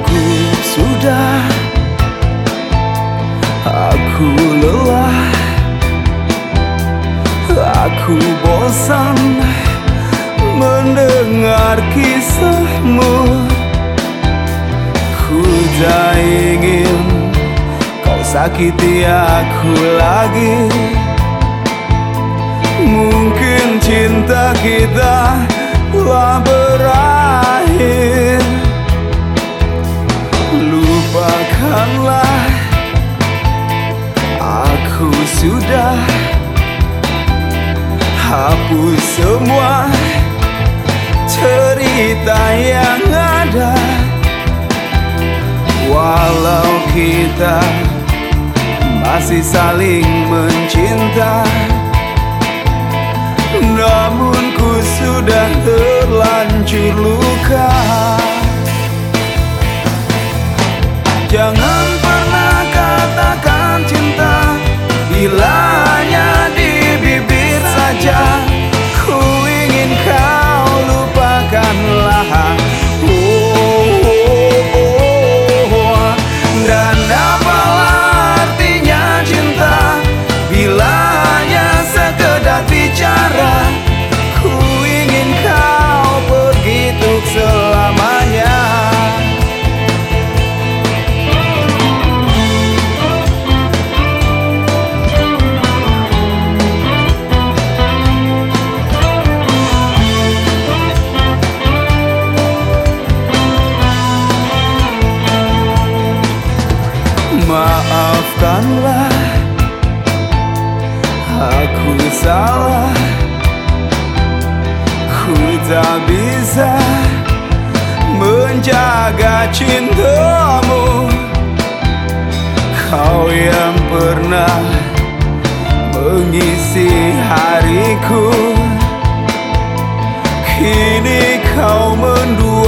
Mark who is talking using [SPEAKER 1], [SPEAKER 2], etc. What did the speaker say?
[SPEAKER 1] Cukup sudah, aku lelah, aku bosan mendengar kisahmu. Ku tak ingin kau sakiti aku lagi. Mungkin cinta kita telah berakhir. Lupakanlah, aku sudah hapus semua cerita yang ada. Walau kita masih saling mencinta, namun ku sudah terlanjur luka. Jangan pernah katakan cinta bila hanya di bibir saja. Ku ingin kau lupakanlah. Dan apalah artinya cinta bila hanya sekedar bicara. Ku ingin kau pergi untuk selamanya. Maafkanlah, aku salah. Ku tak bisa menjaga cintamu. Kau yang pernah mengisi hariku, kini kau mendua.